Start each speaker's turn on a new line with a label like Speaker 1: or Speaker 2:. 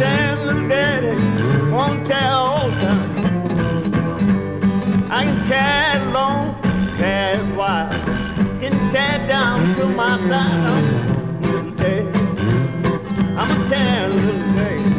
Speaker 1: tell little daddy, won't tell old time. I can tell long, tell wide, can tell down to my side. Little daddy, I'm a tell little daddy.